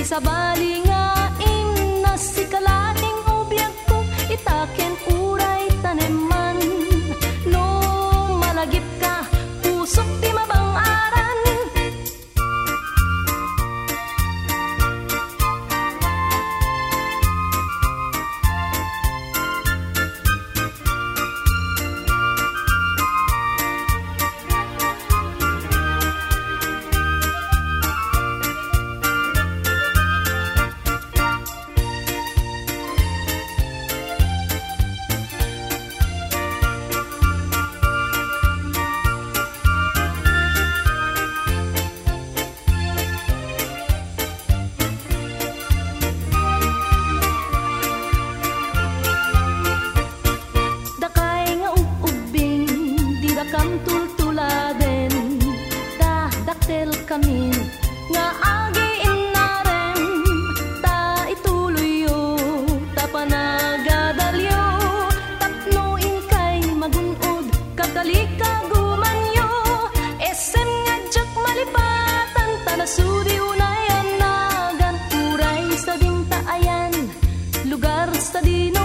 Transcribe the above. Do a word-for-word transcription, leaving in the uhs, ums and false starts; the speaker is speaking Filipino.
Isabali nga in si kalaking ubyak ko, itaken uray taneman. No malagip ka, pusok di mabang-aran. Kam tultuladen ta daktel kamin nga agi inarem ta ituluyo ta panagadalyo tapno inkay magunod katalika gumanyo esem nga jak malipatan tanasudi unayan nagan uray sa bintaayan lugar sa din